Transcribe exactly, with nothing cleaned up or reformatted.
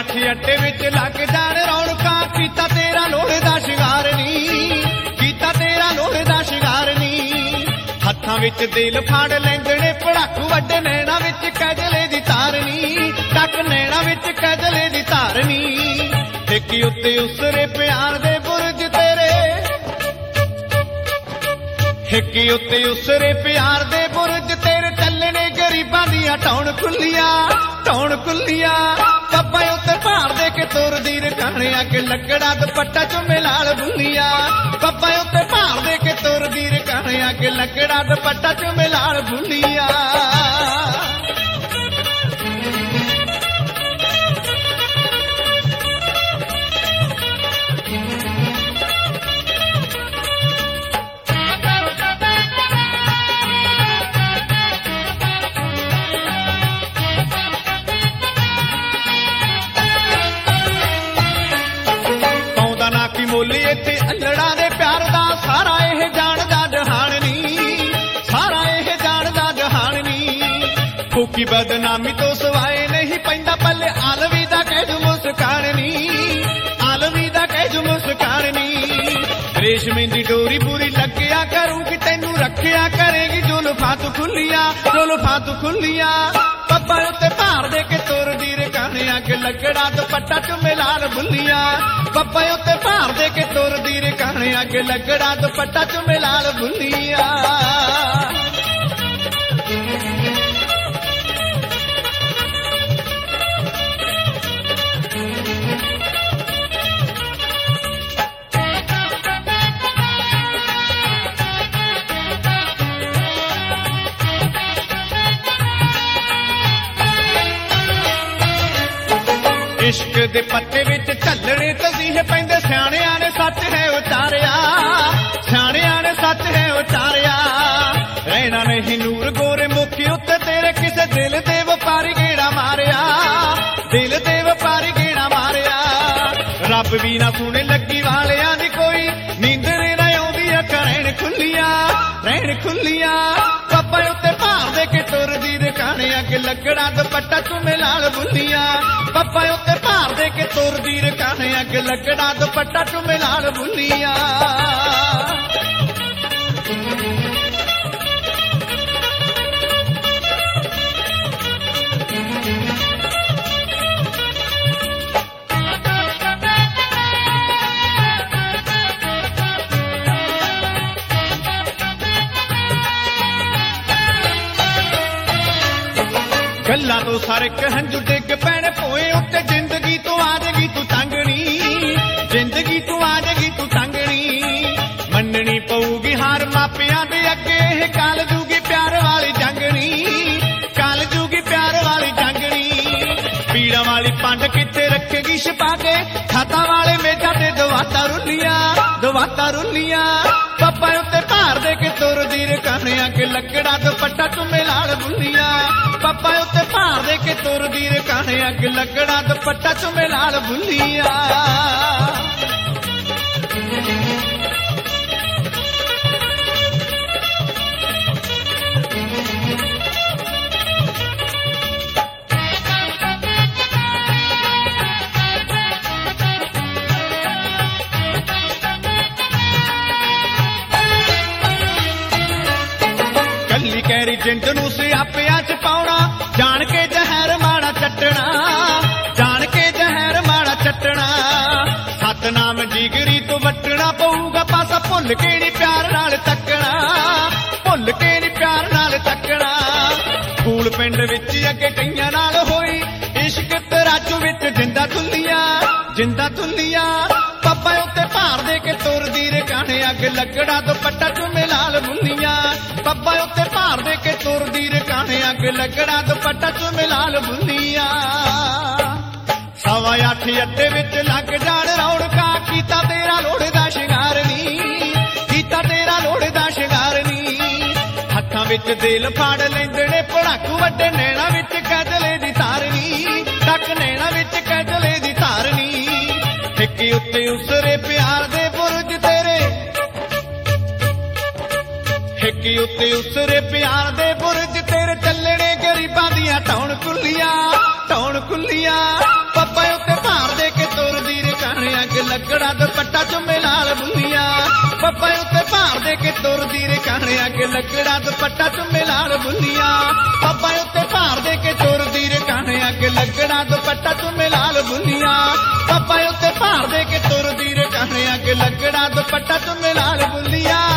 ਅੱਠ ਅੱਟੇ ਵਿੱਚ ਲੱਗ ਜਾਣ ਰੌਣਕਾਂ, ਕੀਤਾ ਤੇਰਾ ਲੋਹੇ ਦਾ ਸ਼ਿੰਗਾਰ ਨੀ, ਕੀਤਾ ਤੇਰਾ ਲੋਹੇ ਦਾ ਸ਼ਿੰਗਾਰ ਨੀ। ਹੱਥਾਂ ਵਿੱਚ ਦਿਲ ਫਾੜ ਲੈਂਦੇ ਪੜਾਕੂ ਵੱਡੇ, ਨੈਣਾ ਵਿੱਚ ਕਜਲੇ ਦੀ ਤਾਰਨੀ, ਟੱਕ ਨੈਣਾ ਵਿੱਚ ਕਜਲੇ ਦੀ ਤਾਰਨੀ। ਠੇਕੀ ਉੱਤੇ ਉਸਰੇ ਪਿਆਰ ਦੇ ਬੁਰਜ ਤੇਰੇ, ਠੇਕੀ ਉੱਤੇ ਉਸਰੇ ਪਿਆਰ ਦੇ ਬੁਰਜ ਤੇਰੇ, ਚੱਲਣੇ ਗਰੀਬਾਂ ਦੀਆਂ ਟੌਣ ਖੁੱਲੀਆਂ, ਟੌਣ ਖੁੱਲੀਆਂ। ਪੱਪਾ ਉੱਤੇ ਭਾਰ ਦੇ ਕੇ ਤੁਰਦੀ ਰਕਾਣੇ, ਅੱਗ ਲੱਕੜਾ ਦੁਪੱਟਾ ਚੁੰਮੇ ਲਾਲ ਬੁੱਲੀਆਂ। ਪੱਪਾ ਉੱਤੇ ਭਾਰ ਦੇ ਕੇ ਤੁਰਦੀ ਰਕਾਣੇ, ਅੱਗ ਲੱਕੜਾ ਦੁਪੱਟਾ ਚੁੰਮੇ ਲਾਲ ਬੁੱਲੀਆਂ। ਮੁੱਲ ਇੱਥੇ ਅੱਲੜਾਂ ਦੇ ਪਿਆਰ ਦਾ, ਸਾਰਾ ਇਹ ਜਾਣਦਾ ਜਹਾਨ ਨੀ, ਸਾਰਾ ਇਹ ਜਾਣਦਾ ਜਹਾਨ ਨੀ। ਫੂਕੀ ਬਦਨਾਮੀ ਤੋਂ ਸਵਾਏ ਨਹੀਂ ਪੈਂਦਾ ਪੱਲੇ, ਆਲਵੀ ਦਾ ਕਹਿ ਜੂ ਮੁਸਕਾਨ ਨੀ, ਆਲਵੀ ਦਾ ਕਹਿ ਜੂ ਮੁਸਕਾਨ ਨੀ। ਰੇਸ਼ਮੀ ਦੀ ਡੋਰੀ ਪੂਰੀ ਲੱਗਿਆ ਕਰੂਗੀ, ਤੈਨੂੰ ਰੱਖਿਆ ਕਰੇਗੀ ਜ਼ੁਲਫਾਂ ਤੂੰ ਖੁੱਲੀਆਂ, ਜ਼ੁਲਫਾਂ ਤੂੰ ਖੁੱਲੀਆਂ। ਪੱਪਾ ਉੱਤੇ ਭਾਰ ਦੇ ਕੇ ਤੁਰਦੀ ਰਕਾਣੇ, ਅੱਗ ਲੱਕੜਾ ਦੁਪੱਟਾ ਚੁੰਮੇ ਲਾਲ ਬੁੱਲੀਆਂ। ਪੱਪਾ ਉੱਤੇ ਭਾਰ ਦੇ ਕੇ ਤੁਰਦੀ ਰਕਾਣੇ, ਅੱਗ ਲੱਕੜਾ ਦੁਪੱਟਾ ਚੁੰਮੇ ਲਾਲ ਬੁੱਲੀਆਂ। इश्क दे पत्ते विच झल्लणे तसीहे पैंदे, सियाणियां ने सच है उचारिया, सियाणियां ने सच है उचारिया। रहना नहीं नूर गोरे मुखी उत्ते तेरे, किसे दिल दे वपारी गेड़ा मारिया, दिल दे वपारी गेड़ा मारिया। रब भी ना सुने लगी वालियां दी कोई, नींदरे ना आउंदी अखां रैण खुल्लियां, रैण खुल्लियां। पप्पा उत्ते भार दे के तुरदी रकाणे, अग लगड़ा दुपट्टा चुम्मे लाल बुल्लियां। पप्पा उत्ते भार दे के तुरदी रकाणे, अग लगड़ा दुपट्टा चुम्मे लाल बुल्लियां। गल्लां तो सारे हंजू डिग पैण पोए उत्ते, जिंदगी तू आ जाएगी तू तंगनी, जिंदगी तू आ जाएगी तू तंगनी। मननी पऊगी हार मापियां दे अगे, ये काल जूगी प्यार वाली जंगनी, काल जूगी प्यार वाली जंगनी। पीड़ा वाली पंड किथे रखेगी छुपा के, खाता वाले मेजा ते दवाता रुलियां, दवाता रुलियां। पप्पा उत्ते भार दे के तुरदी रकाणे, अगे लगड़ा दुपट्टा चुम्मे लाल बुल्लियां। पप्पा उत्ते भार दे के तुरदी रकाणे, अग लगड़ा दुपट्टा चुम्मे लाल बुल्लियां। कल्ली कैरी जिंद नूं सियापियां च पाउणा, जान के जहर माड़ा चटना, जान के जहर माड़ा चटना। सतनाम जिगरी तो वटना पऊगा पासा, भुल के नी प्यार नाल तकना, भुल के नी प्यार नाल तकना। फूल पिंड विच अगे कईयां नाल होई, इश्क तराजू विच जिंदा तुलियां, जिंदा तुलियां। पप्पा उत्ते भार दे के तुरदी रकाणे, अग लगड़ा दुपट्टा चुम्मे लाल बुल्लियां। पप्पा उत्ते भार दे के तुरदी रकाणे, अग लगड़ा दुपट्टा चुम्मे लाल बुल्लियां। सवा अठ अड्डे विच लग जाण रौणकां, कीता तेरा लोड़े दा शिंगार नी, कीता तेरा लोड़े दा शिंगार नी। हत्थां विच दिल फाड़ लैंदे ने पड़ाकू वड्डे, नैणा विच कजले दी तारनी, टक नैणा विच कजले दी तारनी। ठेके उत्ते उसरे प्यार दे बुरज तेरे, ठेके उत्ते उसरे प्यार दे बुरज तेरे, चलणे गरीबां दियां टौण कुल्लियां, टौण कुल्लियां। पप्पा उत्ते ਲੱਕੜਾ ਦੁਪੱਟਾ ਚੁੰਮੇ ਲਾਲ ਬੁੱਲੀਆਂ ਪੱਪਾ ਉੱਤੇ ਭਾਰ ਦੇ ਕੇ ਤੁਰਦੀ ਰੇ ਕਾਣੇ ਅੱਗੇ ਲੱਕੜਾ ਦੁਪੱਟਾ ਚੁੰਮੇ ਲਾਲ ਬੁੱਲੀਆਂ ਪੱਪਾ ਉੱਤੇ ਭਾਰ ਦੇ ਕੇ ਤੁਰਦੀ ਰੇ ਕਾਣੇ ਅੱਗੇ ਲੱਕੜਾ ਦੁਪੱਟਾ ਚੁੰਮੇ ਲਾਲ ਬੁੱਲੀਆਂ ਪੱਪਾ ਉੱਤੇ ਭਾਰ ਦੇ ਕੇ ਤੁਰਦੀ ਰੇ ਕਾਣੇ ਅੱਗੇ ਲੱਕੜਾ ਦੁਪੱਟਾ ਚੁੰਮੇ ਲਾਲ ਬੁੱਲੀਆਂ